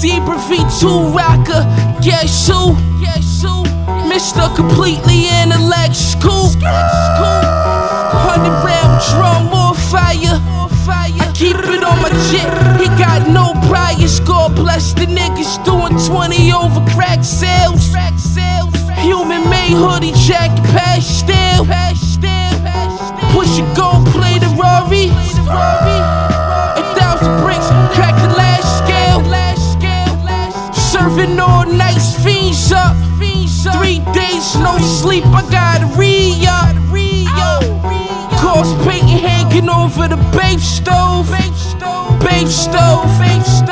Zebra V2 rocker, guess who? Mr. Completely Intellectual. 100-round drum on fire. I keep it on my jet, he got no priors. God bless the niggas doing 20 over crack sales. Human made hoodie jacket pastel. Push your gold play the Rory. 1,000 bricks, crack the last scale. Serving all nights, fiends up. 3 days, no sleep, I gotta re-up. Cause painting hanging over the babe stove.